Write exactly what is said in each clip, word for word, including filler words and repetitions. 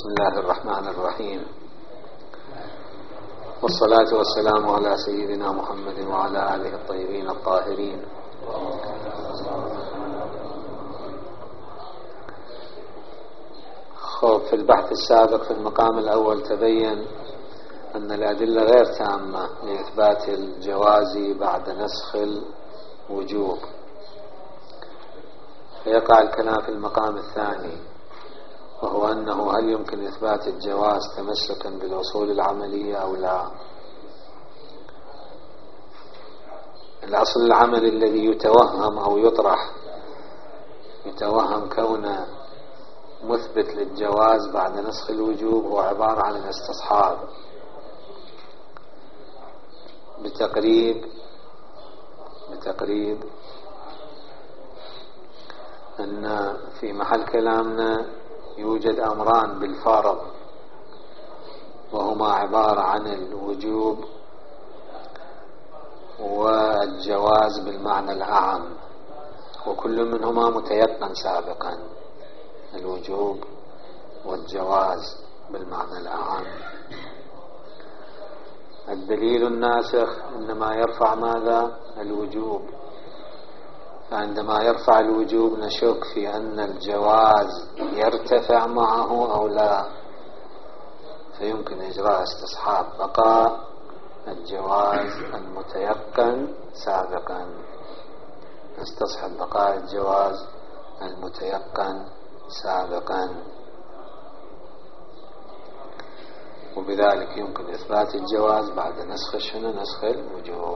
بسم الله الرحمن الرحيم، والصلاة والسلام على سيدنا محمد وعلى آله الطيبين الطاهرين. خب، في البحث السابق في المقام الأول تبين أن الأدلة غير تامة لإثبات الجواز بعد نسخ الوجوب، فيقع الكلام في المقام الثاني، وهو أنه هل يمكن إثبات الجواز تمسكا بالأصول العملية أو لا. الأصل العملي الذي يتوهم أو يطرح يتوهم كونه مثبت للجواز بعد نسخ الوجوب هو عبارة عن الاستصحاب بتقريب بتقريب أن في محل كلامنا يوجد أمران بالفرض، وهما عبارة عن الوجوب والجواز بالمعنى الأعم، وكل منهما متيقن سابقا، الوجوب والجواز بالمعنى الأعم. الدليل الناسخ إنما يرفع ماذا؟ الوجوب، فعندما يرفع الوجوب نشك في أن الجواز يرتفع معه أو لا، فيمكن إجراء استصحاب بقاء الجواز المتيقن سابقا، نستصحب بقاء الجواز المتيقن سابقا، وبذلك يمكن إثبات الجواز بعد نسخ شنو؟ نسخ الوجوب.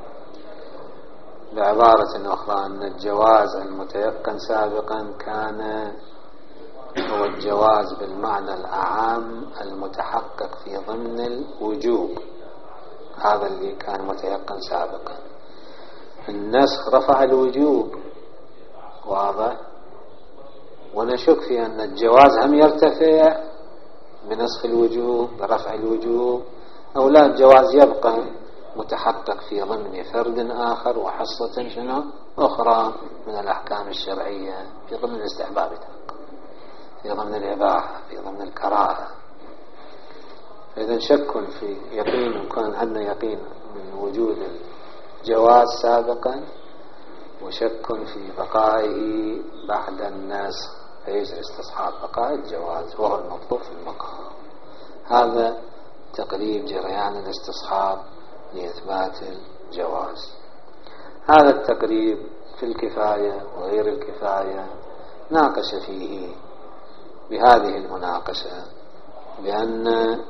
بعبارة أخرى أن الجواز المتيقن سابقا كان هو الجواز بالمعنى الأعام المتحقق في ضمن الوجوب، هذا اللي كان متيقن سابقا. النسخ رفع الوجوب، واضح، ونشك في أن الجواز هم يرتفع بنسخ الوجوب برفع الوجوب أو لا، الجواز يبقى متحقق في ضمن فرد آخر وحصة شنو أخرى من الأحكام الشرعية، في ضمن الاستحباب، في ضمن الإباحة، في ضمن الكراهة. إذا شك في يقين، كان عندنا يقين من وجود الجواز سابقا، وشك في بقائه بعد النسخ، فيجري استصحاب بقاء الجواز وهو المطلوب في المقام. هذا تقريب جريان الاستصحاب لإثبات الجواز. هذا التقريب في الكفاية وغير الكفاية ناقش فيه بهذه المناقشة بأن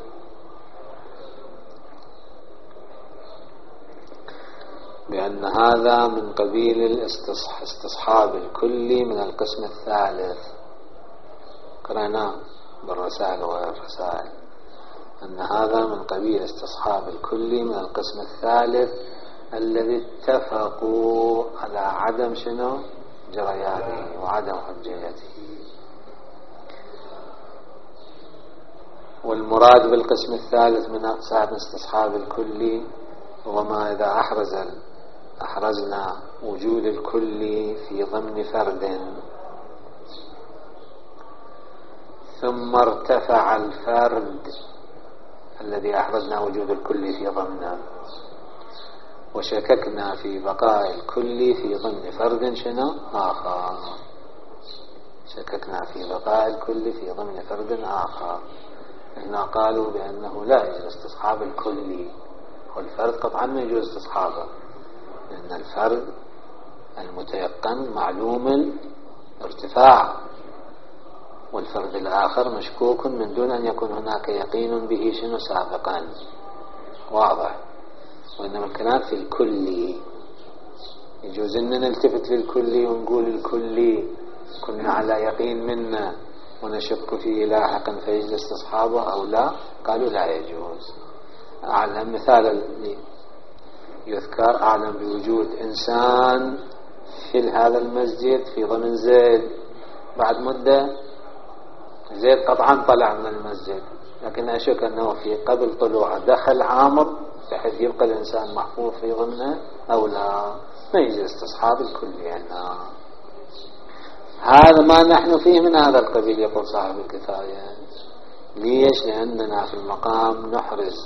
بأن هذا من قبيل الاستصحاب الكلي من القسم الثالث، قرأنا بالرسائل وغير الرسائل أن هذا من قبيل استصحاب الكلي من القسم الثالث الذي اتفقوا على عدم شنو؟ جريانه وعدم حجيته. والمراد بالقسم الثالث من أقسام استصحاب الكلي هو ما إذا أحرز أحرزنا وجود الكلي في ضمن فرد، ثم ارتفع الفرد الذي أحرزنا وجود الكل في ضمنه، وشككنا في بقاء الكل في ضمن فرد شنو آخر، شككنا في بقاء الكل في ضمن فرد آخر. هنا قالوا بأنه لا يجوز استصحاب الكلي، والفرد قطعا ما يجوز استصحابه، لأن الفرد المتيقن معلوم الارتفاع، والفرد الآخر مشكوك من دون أن يكون هناك يقين به شنو سابقا، واضح. وإنما الكلام في الكلي، يجوز أن نلتفت للكلي ونقول الكلي كنا على يقين منا ونشك فيه لاحقا فيجوز استصحابه أو لا، قالوا لا يجوز. أعلم مثال اللي يذكر، أعلم بوجود إنسان في هذا المسجد في ضمن زيد، بعد مدة زيد قطعا طلع من المسجد، لكن أشك أنه في قبل طلوعه دخل عامر بحيث يبقى الإنسان محفوظ في ضمنه أو لا، ما يجوز استصحاب الكل يعني. هذا ما نحن فيه من هذا القبيل، يقول صاحب الكفاية. ليش؟ لأننا في المقام نحرز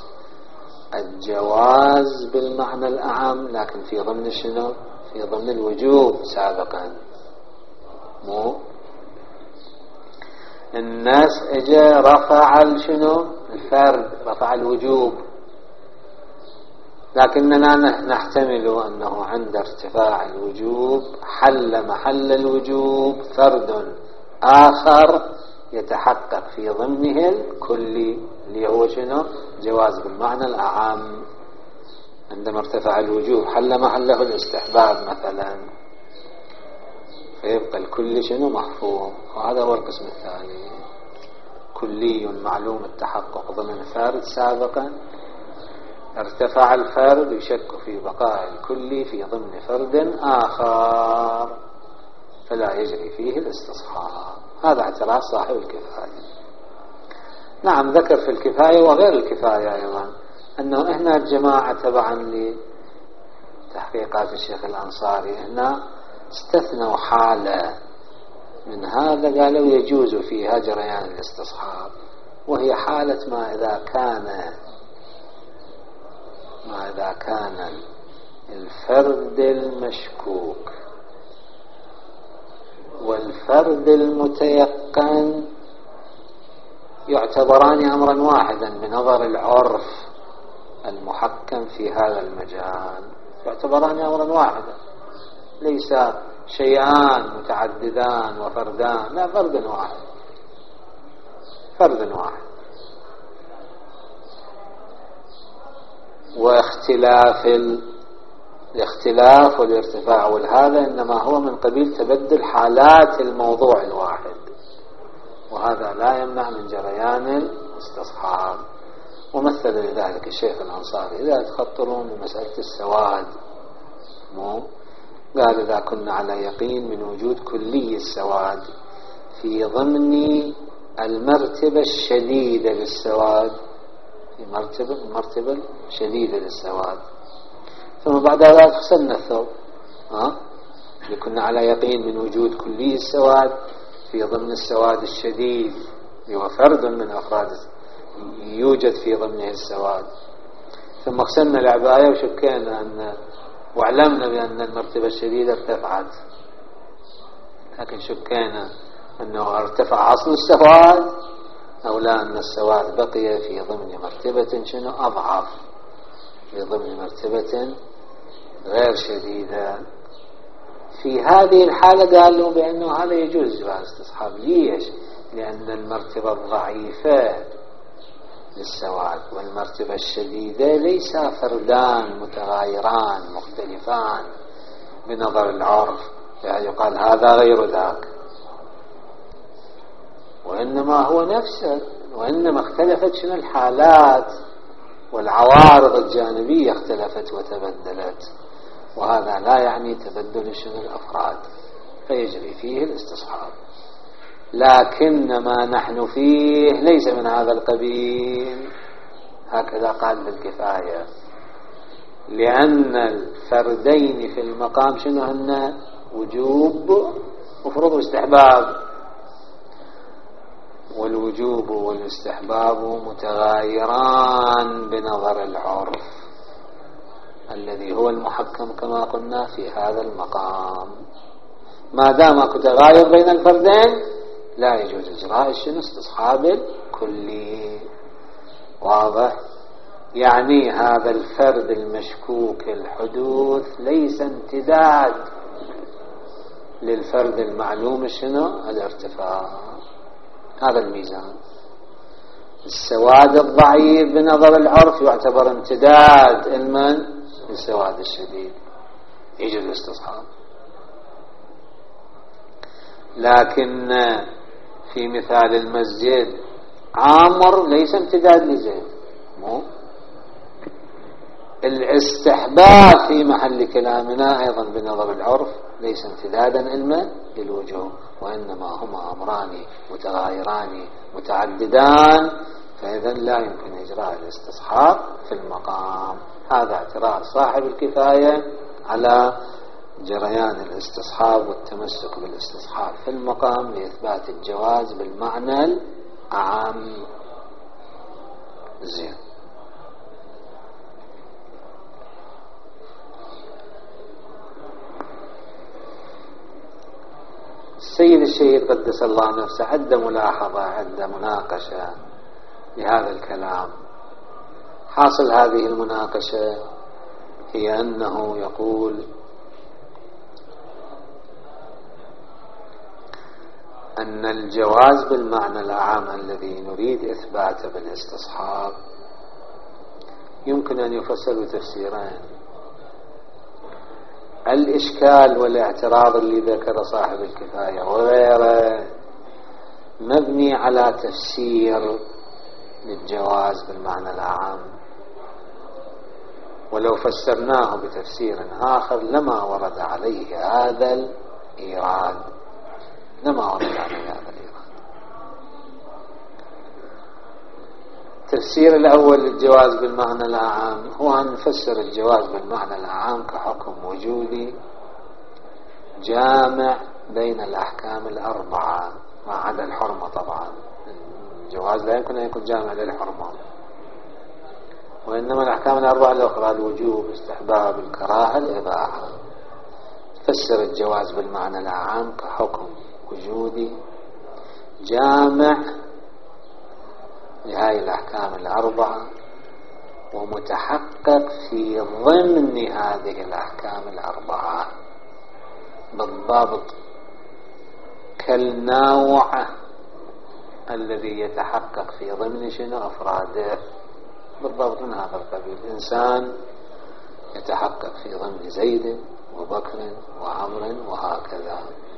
الجواز بالمعنى الأعم، لكن في ضمن شنو؟ في ضمن الوجوب سابقا. مو الناس اجا رفع شنو؟ الفرد، رفع الوجوب، لكننا نحتمل أنه عند ارتفاع الوجوب حل محل الوجوب فرد آخر يتحقق في ضمنه الكلي، اللي هو شنو؟ جواز بالمعنى الأعم. عندما ارتفع الوجوب حل محله الاستحباب مثلا، فيبقى الكلي شنو؟ محفوظ. وهذا هو القسم الثاني، كلي معلوم التحقق ضمن فرد سابقا، ارتفع الفرد يشك في بقاء الكلي في ضمن فرد آخر فلا يجري فيه الاستصحاب. هذا اعتراض صاحب الكفاية. نعم، ذكر في الكفاية وغير الكفاية أيضا أنه هنا الجماعة تبعا لتحقيقات الشيخ الأنصاري هنا استثنوا حالة من هذا، قالوا يجوز فيها جريان الاستصحاب، وهي حالة ما إذا كان ما إذا كان الفرد المشكوك والفرد المتيقن يعتبران أمرا واحدا بنظر العرف المحكم في هذا المجال، يعتبران أمرا واحدا، ليس شيئان متعددان وفردان، لا، فرد واحد، فرد واحد. واختلاف الاختلاف والارتفاع والهذا إنما هو من قبيل تبدل حالات الموضوع الواحد، وهذا لا يمنع من جريان الاستصحاب. ومثل لذلك الشيخ الأنصاري إذا تخطرون بمسألة السواد، مو قال إذا كنا على يقين من وجود كلي السواد في ضمن المرتبة الشديدة للسواد، في مرتبة مرتبة شديدة للسواد، ثم بعد ذلك غسلنا الثوب، ها كنا على يقين من وجود كلي السواد في ضمن السواد الشديد، هو فرد من أفراد يوجد في ضمنه السواد، ثم غسلنا العباية وشكينا أن وعلمنا بأن المرتبة الشديدة ارتفعت، لكن شكينا أنه ارتفع أصل السواد أو لا، أن السواد بقي في ضمن مرتبة شنو؟ أضعف، في ضمن مرتبة غير شديدة. في هذه الحالة قالوا بأنه هذا يجوز جواز استصحاب. ليش؟ لأن المرتبة الضعيفة للسواد والمرتبة الشديدة ليس فردان متغايران مختلفان بنظر العرف، يعني يقال هذا غير ذاك، وإنما هو نفسه، وإنما اختلفت شنو الحالات والعوارض الجانبية اختلفت وتبدلت، وهذا لا يعني تبدل شنو الأفراد، فيجري فيه الاستصحاب. لكن ما نحن فيه ليس من هذا القبيل، هكذا قال بالكفاية، لأن الفردين في المقام شنو هن؟ وجوب وفروض واستحباب، والوجوب والاستحباب متغايران بنظر العرف الذي هو المحكم كما قلنا في هذا المقام. ما دام اكو تغاير بين الفردين لا يجوز اجراء شنو؟ استصحاب الكلي. واضح؟ يعني هذا الفرد المشكوك الحدوث ليس امتداد للفرد المعلوم شنو؟ الارتفاع. هذا الميزان. السواد الضعيف بنظر العرف يعتبر امتداد المن للسواد الشديد، يجوز الاستصحاب. لكن في مثال المسجد عامر ليس امتداد لزيد، مو الاستحباب في محل كلامنا أيضا بنظر العرف ليس امتدادا علما للوجوب، وإنما هما أمران متغايران متعددان، فإذا لا يمكن إجراء الاستصحاب في المقام. هذا اعتراض صاحب الكفاية على جريان الاستصحاب والتمسك بالاستصحاب في المقام لإثبات الجواز بالمعنى العام. زين. السيد الشهيد قدس الله نفسه عند ملاحظة عند مناقشة لهذا الكلام. حاصل هذه المناقشة هي أنه يقول أن الجواز بالمعنى العام الذي نريد إثباته بالاستصحاب يمكن أن يفسر بتفسيرين. الإشكال والاعتراض اللي ذكر صاحب الكفاية وغيره مبني على تفسير للجواز بالمعنى العام، ولو فسرناه بتفسير آخر لما ورد عليه هذا الإيراد، لما ورد عليه هذا الإيراد. التفسير الأول للجواز بالمعنى العام هو أن نفسر الجواز بالمعنى العام كحكم وجودي جامع بين الأحكام الأربعة ما عدا الحرمة. طبعا الجواز لا يمكن أن يكون جامع للحرمة، وإنما الأحكام الأربعة الأخرى الوجوب، استحباب، الكراهة، الإباحة. فسر الجواز بالمعنى العام كحكم وجودي جامع لهذه الأحكام الأربعة ومتحقق في ضمن هذه الأحكام الأربعة بالضبط كالنوع الذي يتحقق في ضمن شنو أفراده، بالضبط من هذا القبيل. إنسان يتحقق في ضمن زيد وبكر وعمر وهكذا.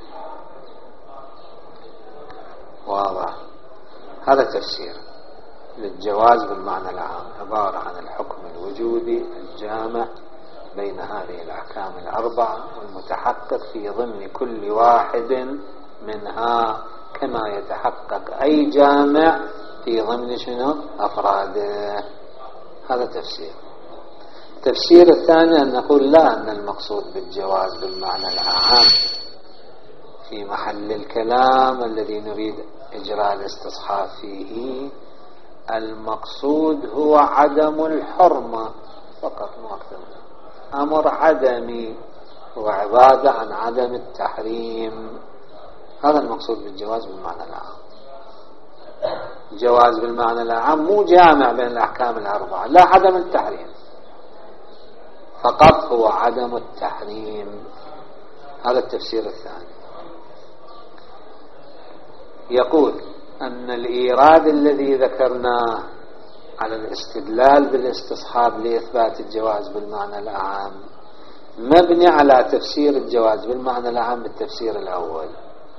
واضح؟ هذا تفسير للجواز بالمعنى العام، عبارة عن الحكم الوجودي الجامع بين هذه الأحكام الأربعة والمتحقق في ضمن كل واحد منها كما يتحقق أي جامع في ضمن شنو أفراده. هذا تفسير. التفسير الثاني أن نقول لا، أن المقصود بالجواز بالمعنى العام في محل الكلام الذي نريد إجراء الاستصحاب فيه المقصود هو عدم الحرمة فقط، مو أكثر. أمر عدمي هو عبادة عن عدم التحريم. هذا المقصود بالجواز بالمعنى العام. الجواز بالمعنى العام مو جامع بين الأحكام الأربعة، لا عدم التحريم فقط، هو عدم التحريم. هذا التفسير الثاني. يقول أن الإيراد الذي ذكرناه على الاستدلال بالاستصحاب لإثبات الجواز بالمعنى العام مبني على تفسير الجواز بالمعنى العام بالتفسير الأول،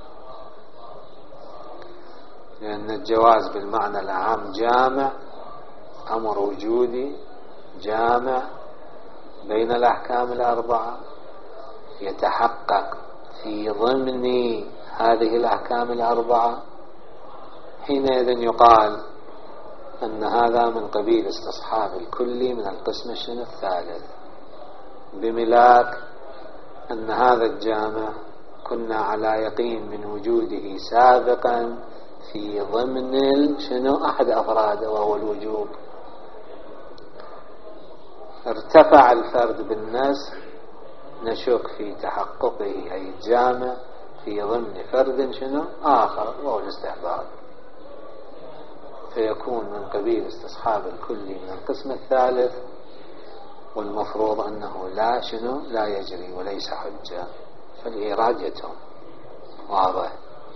لأن الجواز بالمعنى العام جامع، أمر وجودي جامع بين الأحكام الأربعة يتحقق في ضمن هذه الأحكام الأربعة. حينئذ يقال أن هذا من قبيل استصحاب الكلي من القسم الشنو الثالث، بملاك أن هذا الجامع كنا على يقين من وجوده سابقا في ضمن شنو أحد أفراده وهو الوجوب. ارتفع الفرد بالناس نشك في تحققه أي الجامع في ضمن فرد شنو آخر وهو الاستحباب، فيكون من قبيل استصحاب الكلي من القسم الثالث، والمفروض أنه لا شنو لا يجري وليس حجة، فالإيراد يتم. واضح؟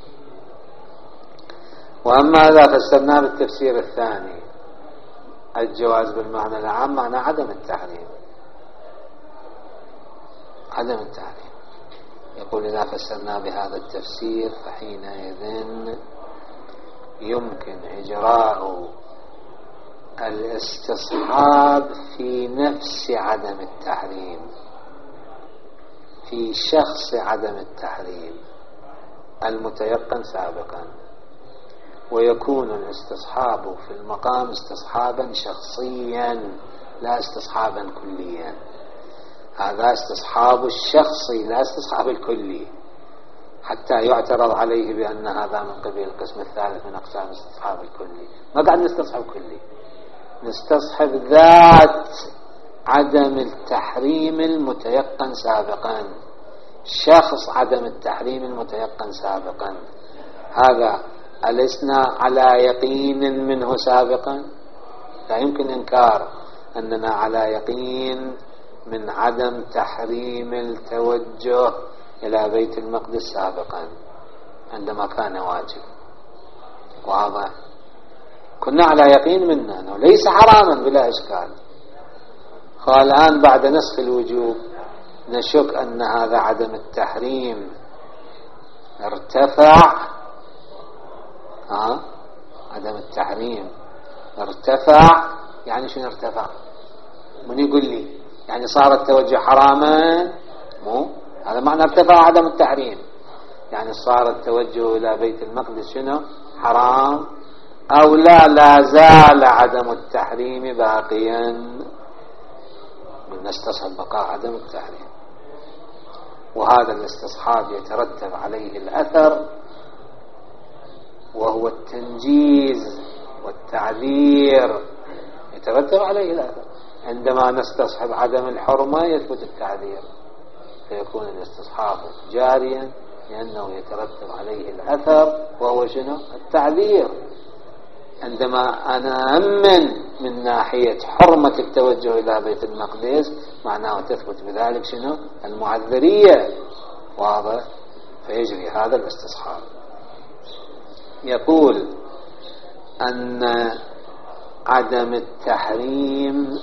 وأما إذا فسرناه بالتفسير الثاني الجواز بالمعنى العام معنى عدم التحريم، عدم التحريم. يقول إذا فسرنا بهذا التفسير فحينئذ يمكن إجراء الاستصحاب في نفس عدم التحريم، في شخص عدم التحريم المتيقن سابقا، ويكون الاستصحاب في المقام استصحابا شخصيا لا استصحابا كليا. هذا استصحاب الشخصي لا استصحاب الكلي، حتى يعترض عليه بأن هذا من قبيل القسم الثالث من أقسام استصحاب الكلي. ما قاعد نستصحب كلي، نستصحب ذات عدم التحريم المتيقن سابقا، شخص عدم التحريم المتيقن سابقا، هذا ألسنا على يقين منه سابقا؟ لا يمكن إنكار أننا على يقين من عدم تحريم التوجه إلى بيت المقدس سابقا عندما كان واجب. واضح؟ كنا على يقين منه أنه ليس حراما بلا إشكال. والآن بعد نسخ الوجوب نشك أن هذا عدم التحريم ارتفع. ها؟ عدم التحريم ارتفع، يعني شنو ارتفع؟ من يقول لي يعني صار التوجه حراما؟ مو هذا معنى ارتفع عدم التحريم، يعني صار التوجه إلى بيت المقدس شنو؟ حرام، أو لا لا زال عدم التحريم باقيا، نستصحب بقاء عدم التحريم. وهذا الاستصحاب يترتب عليه الأثر، وهو التنجيز والتعذير، يترتب عليه الأثر. عندما نستصحب عدم الحرمة يثبت التعذير، فيكون الاستصحاب جاريا لأنه يترتب عليه الأثر، وهو شنو؟ التعذير. عندما أنا أمن من ناحية حرمة التوجه إلى بيت المقدس معناه تثبت بذلك شنو؟ المعذرية. واضح؟ فيجري هذا الاستصحاب. يقول أن عدم التحريم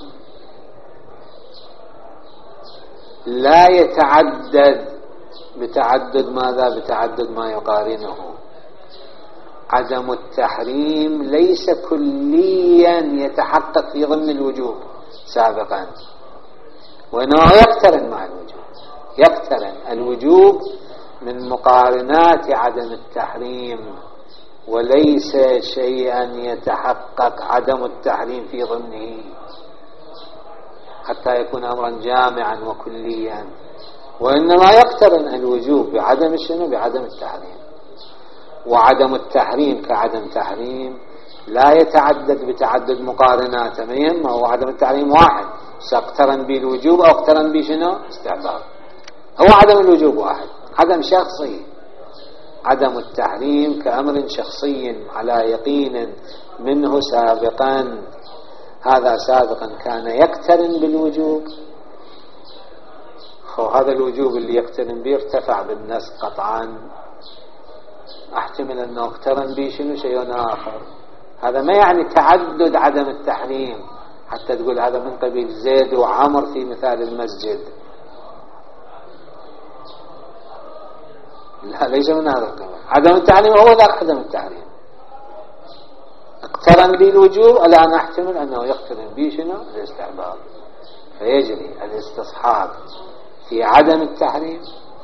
لا يتعدد بتعدد ماذا؟ بتعدد ما يقارنه. عدم التحريم ليس كليا يتحقق في ضمن الوجوب سابقا، وإنه يقترن مع الوجوب، يقترن الوجوب من مقارنات عدم التحريم، وليس شيئا يتحقق عدم التحريم في ضمنه حتى يكون أمرا جامعا وكليا، وإنما يقترن الوجوب بعدم الشنو؟ بعدم التحريم. وعدم التحريم كعدم تحريم لا يتعدد بتعدد مقارناته، ما هو عدم التحريم واحد، ساقترن به الوجوب أو اقترن به شنو؟ استحباب. هو عدم الوجوب واحد، عدم شخصي. عدم التحريم كأمر شخصي على يقين منه سابقا، هذا سابقا كان يقترن بالوجوب، وهذا الوجوب اللي يقترن به ارتفع بالنص قطعا، احتمل انه اقترن به شنو؟ شيء اخر. هذا ما يعني تعدد عدم التحريم حتى تقول هذا من قبيل زيد وعمر في مثال المسجد، لا، ليس من هذا القبيل. عدم التحريم هو ذاك عدم التحريم، اقترن به الوجوب، الان احتمل انه يقترن به شنو؟ الاستحباب. فيجري الاستصحاب في عدم التحريم،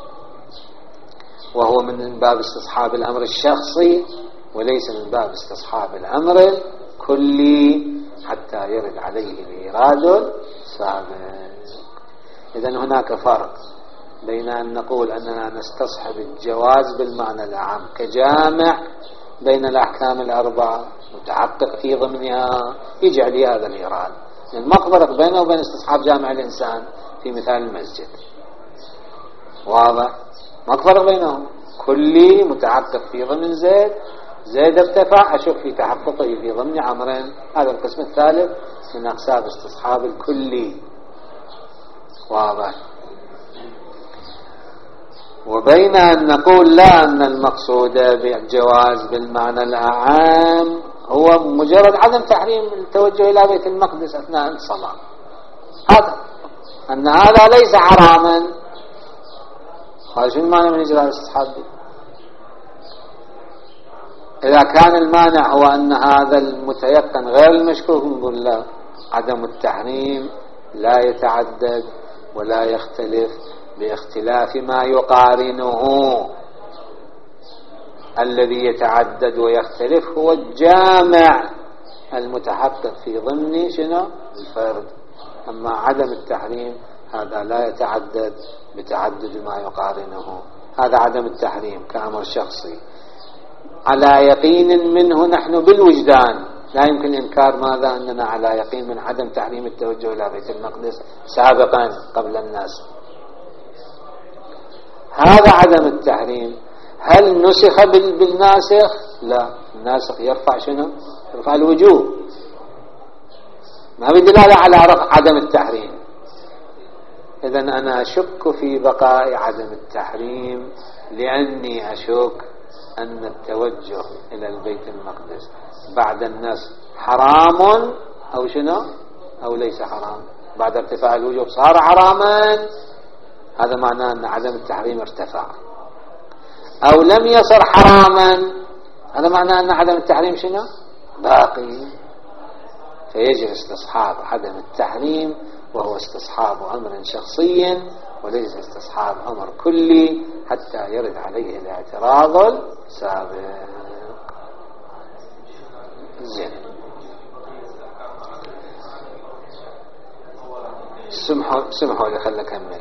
وهو من باب استصحاب الأمر الشخصي وليس من باب استصحاب الأمر الكلي حتى يرد عليه الإيراد السابق. إذن هناك فرق بين أن نقول أننا نستصحب الجواز بالمعنى العام كجامع بين الأحكام الأربعة متحقق في ضمنها، يجعل لي هذا الإيراد، لأن ما فرق بينه وبين استصحاب جامع الإنسان في مثال المسجد. واضح؟ ما فرق بينهم، كلي متحقق في ضمن زيد، زيد ارتفع أشك في تحققه في ضمن عمرين. هذا القسم الثالث من أقسام استصحاب الكلي. واضح؟ وبين أن نقول لا، أن المقصود بالجواز بالمعنى العام هو مجرد عدم تحريم التوجه إلى بيت المقدس أثناء الصلاة، هذا أن هذا ليس حراما. هذا شو المعنى من إجراء الاستصحاب؟ إذا كان المانع هو أن هذا المتيقن غير المشكوك نقول لا، عدم التحريم لا يتعدد ولا يختلف باختلاف ما يقارنه. الذي يتعدد ويختلف هو الجامع المتحقق في ضمن شنو؟ الفرد. أما عدم التحريم هذا لا يتعدد بتعدد ما يقارنه، هذا عدم التحريم كأمر شخصي على يقين منه نحن بالوجدان، لا يمكن إنكار ماذا؟ أننا على يقين من عدم تحريم التوجه إلى بيت المقدس سابقا قبل الناس. هذا عدم التحريم. هل نسخ بالناسخ؟ لا، الناسخ يرفع شنو؟ يرفع الوجوب، ما بدلالة على عدم التحريم. إذن أنا أشك في بقاء عدم التحريم لأني أشك أن التوجه إلى البيت المقدس بعد النسخ حرام أو شنو أو ليس حرام. بعد ارتفاع الوجوب صار حراما، هذا معناه أن عدم التحريم ارتفع. أو لم يصر حراما، هذا معناه أن عدم التحريم شنو باقي. فيجب استصحاب عدم التحريم، وهو استصحاب أمر شخصي وليس استصحاب أمر كلي حتى يرد عليه الاعتراض السابق. زين، سمحوا سمحوا لي خلنا نكمل.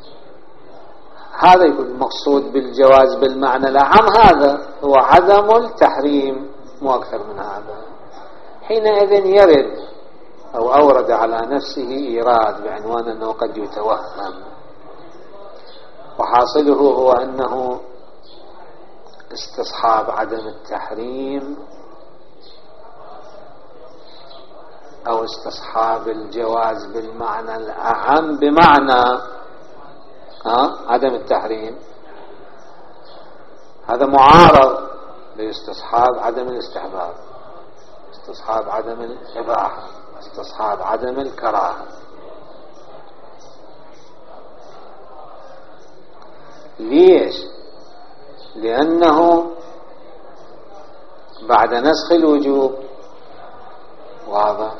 هذا يكون المقصود بالجواز بالمعنى العام، هذا هو عدم التحريم، مو أكثر من هذا. حينئذ يرد أو أورد على نفسه إيراد بعنوان أنه قد يتوهم، وحاصله هو أنه استصحاب عدم التحريم أو استصحاب الجواز بالمعنى الأعم بمعنى ها عدم التحريم، هذا معارض لاستصحاب عدم الاستحباب، استصحاب عدم الإباحة، استصحاب عدم الكراهة. ليش؟ لأنه بعد نسخ الوجوب واضح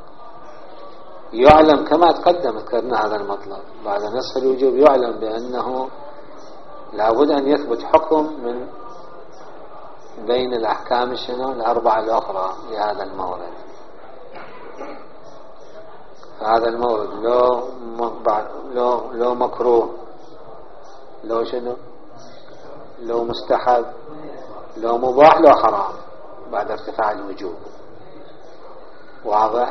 يعلم كما تقدم ذكرنا هذا المطلب، بعد نسخ الوجوب يعلم بأنه لابد أن يثبت حكم من بين الأحكام الشنو الأربعة الأخرى لهذا المورد. فهذا المورد لو لو لو مكروه، لو شنو لو مستحب، لو مباح، لو حرام بعد ارتفاع الوجوب. واضح؟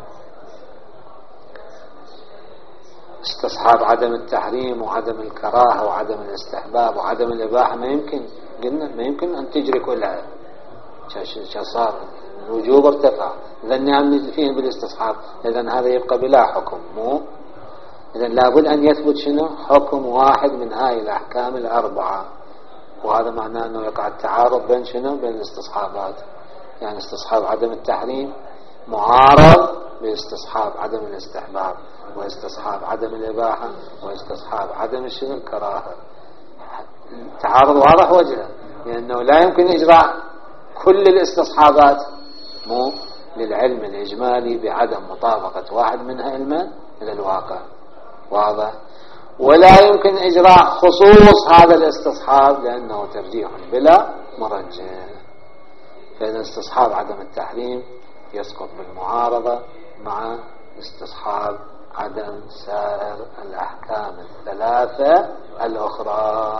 استصحاب عدم التحريم وعدم الكراهة وعدم الاستحباب وعدم الإباحة ما يمكن، قلنا ما يمكن أن تجري كلها. صار الوجوب ارتفع، إذن نعمل فيه بالاستصحاب، إذن هذا يبقى بلا حكم، مو إذن لابد أن يثبت شنو حكم واحد من هاي الأحكام الأربعة. وهذا معناه أنه يقع التعارض بين شنو بين الاستصحابات، يعني استصحاب عدم التحريم معارض باستصحاب عدم الاستحباب، واستصحاب عدم الإباحة، واستصحاب عدم الشنو الكراهة. تعارض واضح وجهه، لأنه لا يمكن إجراء كل الاستصحابات مو للعلم الإجمالي بعدم مطابقة واحد منها علما إلى الواقع. واضح؟ ولا يمكن إجراء خصوص هذا الاستصحاب لأنه ترجيح بلا مرجح. فإذا استصحاب عدم التحريم يسقط بالمعارضة مع استصحاب عدم سائر الأحكام الثلاثة الأخرى.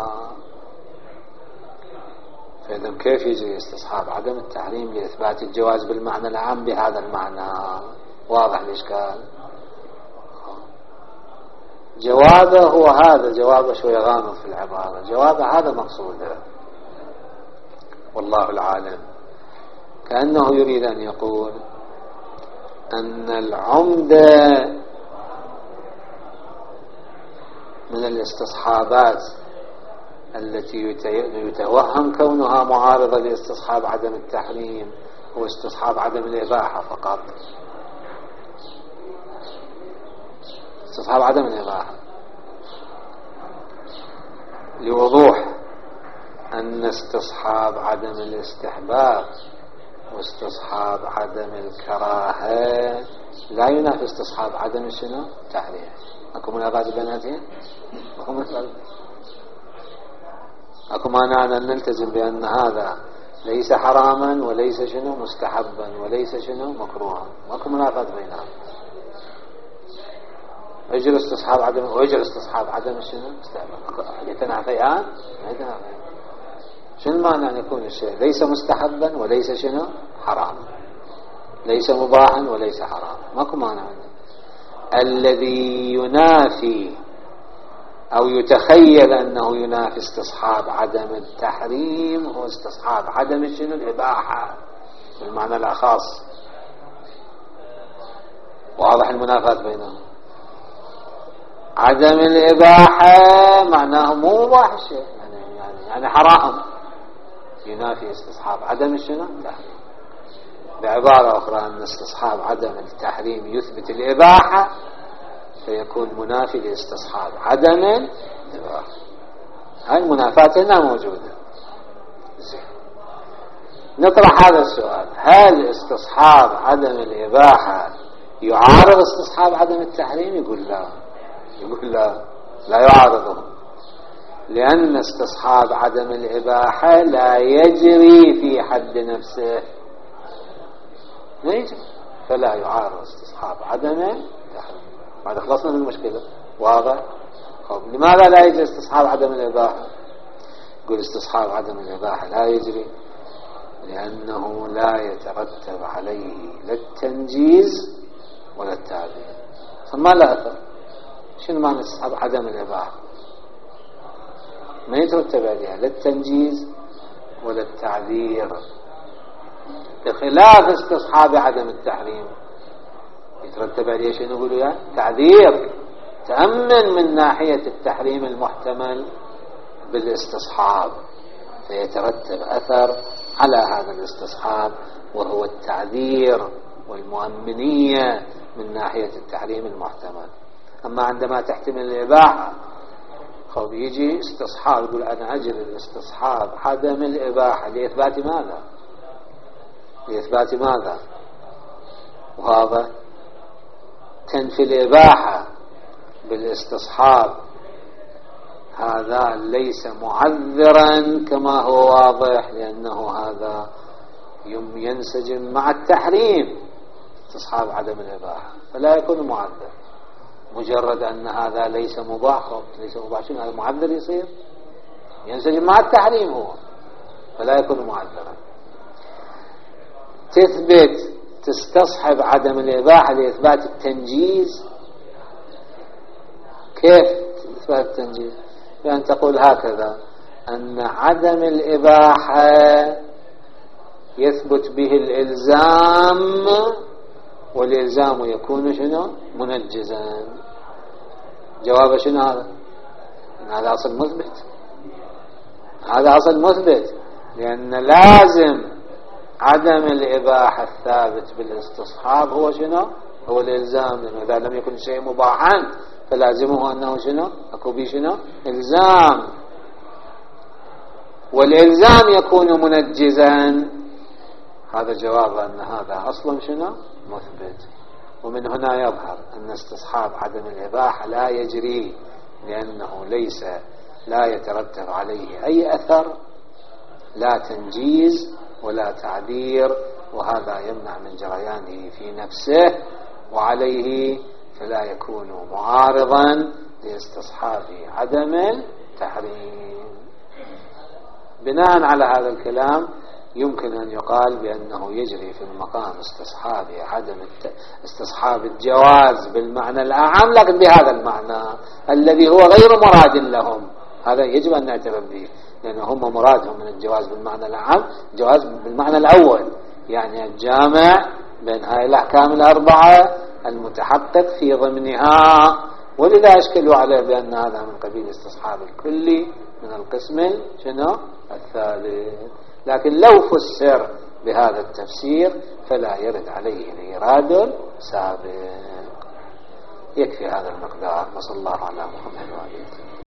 فإذا كيف يجري استصحاب عدم التحريم لإثبات الجواز بالمعنى العام بهذا المعنى؟ واضح الإشكال؟ جوابه هو هذا، جوابه شوية غامض في العبارة، جوابه هذا مقصوده والله العالم. كأنه يريد أن يقول أن العمدة من الاستصحابات التي يتوهم كونها معارضة لاستصحاب عدم التحريم هو استصحاب عدم الإباحة فقط، استصحاب عدم الإباحة، لوضوح أن استصحاب عدم الاستحباب واستصحاب عدم الكراهة لا ينافي استصحاب عدم شنو التحريم. أكو منافاة بيناتهم؟ أكو منافاة؟ أكو معنى أن نلتزم بأن هذا ليس حراما وليس شنو مستحبا وليس شنو مكروها، أكو منافاة بينهم. اجر استصحاب عدم واجر استصحاب عدم شنو يتنافيان؟ ما يتنافيان. شنو معنى أن يكون الشيء ليس مستحبا وليس شنو حرام؟ ليس مباحا وليس حراما، ماكو مانع منه. الذي ينافي أو يتخيل أنه ينافي استصحاب عدم التحريم هو استصحاب عدم شنو الإباحة بالمعنى الأخص. واضح المنافاة بينهم. عدم الإباحة معناه مو مباح الشيء، يعني, يعني, يعني حرام، ينافي استصحاب عدم الشنو التحريم. بعبارة أخرى أن استصحاب عدم التحريم يثبت الإباحة فيكون منافي لاستصحاب عدم الإباحة. هاي المنافاة هنا موجودة. زين، نطرح هذا السؤال: هل استصحاب عدم الإباحة يعارض استصحاب عدم التحريم؟ يقول لا، يقول لا لا يعارضه، لأن استصحاب عدم الإباحة لا يجري في حد نفسه، ما يجري، فلا يعارض استصحاب عدم التحريم. بعد خلصنا من المشكلة. واضح؟ طب لماذا لا يجري استصحاب عدم الإباحة؟ يقول استصحاب عدم الإباحة لا يجري لأنه لا يترتب عليه لا التنجيز ولا التعذير. فما لا أثر. شنو معنى استصحاب عدم الإباحة؟ ما يترتب عليها لا التنجيز ولا التعذير، بخلاف استصحاب عدم التحريم يترتب عليه شنو نقولوا يعني تعذير، تأمن من ناحية التحريم المحتمل بالاستصحاب، فيترتب أثر على هذا الاستصحاب وهو التعذير والمؤمنية من ناحية التحريم المحتمل. أما عندما تحتمل الإباحة خب يجي استصحاب، يقول أنا أجري الاستصحاب عدم الإباحة لإثبات ماذا؟ لإثبات ماذا؟ وهذا تنفي الإباحة بالاستصحاب، هذا ليس معذرا كما هو واضح، لأنه هذا ينسجم مع التحريم استصحاب عدم الإباحة، فلا يكون معذر. مجرد أن هذا ليس مباح، ليس مباح شنو هذا معذر يصير؟ ينسجم مع التحريم هو، فلا يكون معذرا. تثبت تستصحب عدم الإباحة لإثبات التنجيز. كيف إثبات التنجيز؟ بأن تقول هكذا: أن عدم الإباحة يثبت به الإلزام، والإلزام يكون شنو؟ منجزا. جواب شنو هذا؟ هذا أصل مثبت، هذا أصل مثبت، لأن لازم عدم الإباحة الثابت بالاستصحاب هو شنو؟ هو الإلزام، لأنه إذا لم يكن شيء مباحا فلازمه أنه شنو؟ أكو به شنو؟ إلزام، والإلزام يكون منجزا. هذا جواب أن هذا أصلا شنو؟ مثبت. ومن هنا يظهر أن استصحاب عدم الإباحة لا يجري، لأنه ليس لا يترتب عليه أي أثر، لا تنجيز ولا تعذير، وهذا يمنع من جريانه في نفسه، وعليه فلا يكون معارضا لاستصحاب عدم التحريم. بناء على هذا الكلام يمكن أن يقال بأنه يجري في المقام استصحاب عدم الت... استصحاب الجواز بالمعنى الأعم، لكن بهذا المعنى الذي هو غير مراد لهم. هذا يجب أن نعترف به، لأن هم مرادهم من الجواز بالمعنى الأعم جواز بالمعنى الأول، يعني الجامع بين هاي الأحكام الأربعة المتحقق في ضمنها، ولذا أشكلوا عليه بأن هذا من قبيل استصحاب الكلي من القسم شنو الثالث. لكن لو فسر بهذا التفسير فلا يرد عليه الإيراد سابق. يكفي هذا المقدار. وصلى الله على محمد وعلى آله.